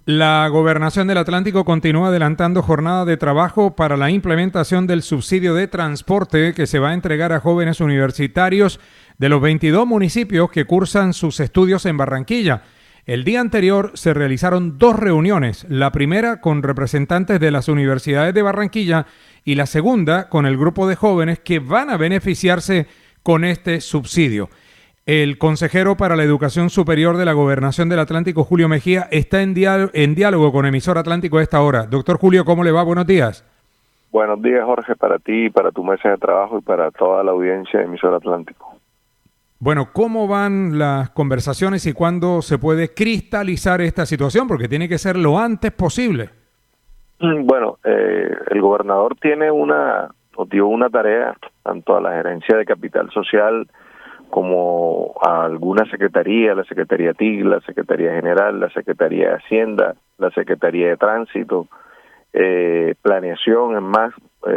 La Gobernación del Atlántico continúa adelantando jornada de trabajo para la implementación del subsidio de transporte que se va a entregar a jóvenes universitarios de los 22 municipios que cursan sus estudios en Barranquilla. El día anterior se realizaron 2 reuniones, la primera con representantes de las universidades de Barranquilla y la segunda con el grupo de jóvenes que van a beneficiarse con este subsidio. El consejero para la Educación Superior de la Gobernación del Atlántico, Julio Mejía, está en diálogo con Emisor Atlántico a esta hora. Doctor Julio, ¿cómo le va? Buenos días. Buenos días, Jorge, para ti, para tu mesa de trabajo y para toda la audiencia de Emisor Atlántico. Bueno, ¿cómo van las conversaciones y cuándo se puede cristalizar esta situación? Porque tiene que ser lo antes posible. Bueno, el gobernador nos dio una tarea, tanto a la gerencia de Capital Social como a alguna secretaría, la Secretaría TIC, la Secretaría General, la Secretaría de Hacienda, la Secretaría de Tránsito, Planeación, en más,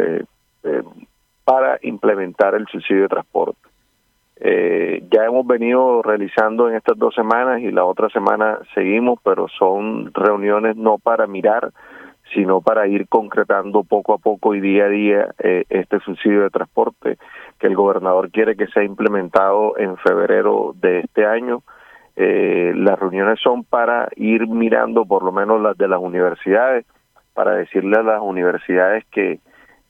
para implementar el subsidio de transporte. Ya hemos venido realizando en estas 2 semanas y la otra semana seguimos, pero son reuniones no para mirar, sino para ir concretando poco a poco y día a día este subsidio de transporte que el gobernador quiere que sea implementado en febrero de este año. Las reuniones son para ir mirando por lo menos las de las universidades, para decirle a las universidades que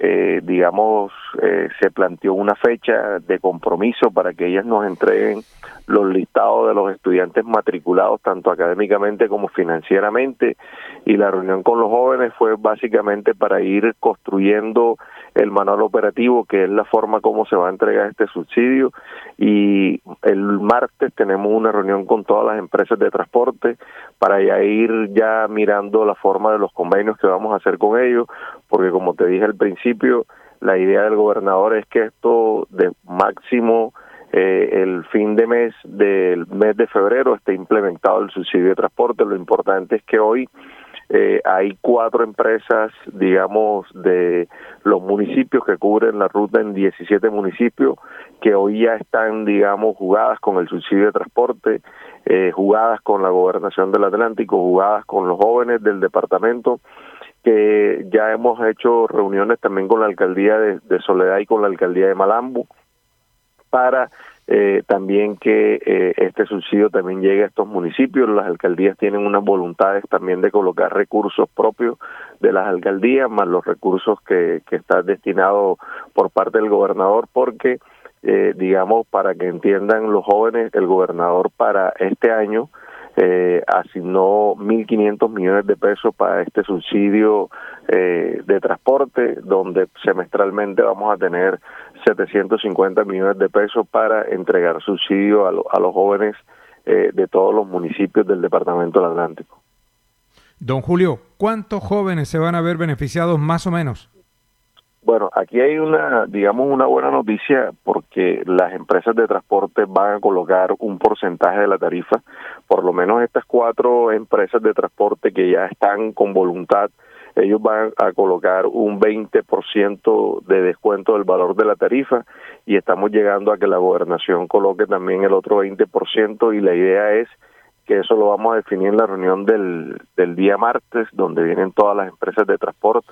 se planteó una fecha de compromiso para que ellas nos entreguen los listados de los estudiantes matriculados tanto académicamente como financieramente, y la reunión con los jóvenes fue básicamente para ir construyendo el manual operativo, que es la forma como se va a entregar este subsidio, y el martes tenemos una reunión con todas las empresas de transporte para ir mirando la forma de los convenios que vamos a hacer con ellos, porque como te dije al principio, la idea del gobernador es que esto de máximo el fin de mes del mes de febrero esté implementado el subsidio de transporte. Lo importante es que hoy hay 4 empresas, de los municipios que cubren la ruta en 17 municipios, que hoy ya están, jugadas con el subsidio de transporte, jugadas con la Gobernación del Atlántico, jugadas con los jóvenes del departamento, que ya hemos hecho reuniones también con la alcaldía de Soledad y con la alcaldía de Malambo, para también que este subsidio también llegue a estos municipios. Las alcaldías tienen unas voluntades también de colocar recursos propios de las alcaldías, más los recursos que están destinados por parte del gobernador, porque, para que entiendan los jóvenes, el gobernador para este año asignó 1.500 millones de pesos para este subsidio de transporte, donde semestralmente vamos a tener 750 millones de pesos para entregar subsidio a los jóvenes de todos los municipios del departamento del Atlántico. Don Julio, ¿cuántos jóvenes se van a ver beneficiados más o menos? Bueno, aquí hay una buena noticia, porque las empresas de transporte van a colocar un porcentaje de la tarifa. Por lo menos estas 4 empresas de transporte que ya están con voluntad, ellos van a colocar un 20% de descuento del valor de la tarifa, y estamos llegando a que la gobernación coloque también el otro 20%, y la idea es que eso lo vamos a definir en la reunión del día martes, donde vienen todas las empresas de transporte.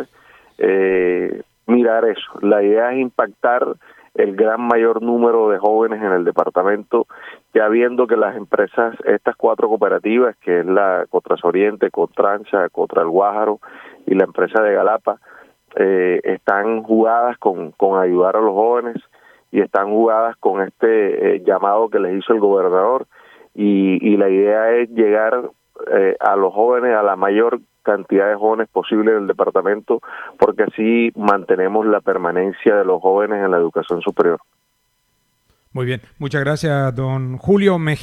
Mirar eso. La idea es impactar el gran mayor número de jóvenes en el departamento, ya viendo que las empresas, estas 4 cooperativas, que es la Cotras Oriente, Cotrancha, Cotral Guájaro y la empresa de Galapa, están jugadas con ayudar a los jóvenes, y están jugadas con este llamado que les hizo el gobernador, y la idea es llegar a los jóvenes, a la mayor cantidad de jóvenes posible del departamento, porque así mantenemos la permanencia de los jóvenes en la educación superior. Muy bien, muchas gracias, don Julio Mejía.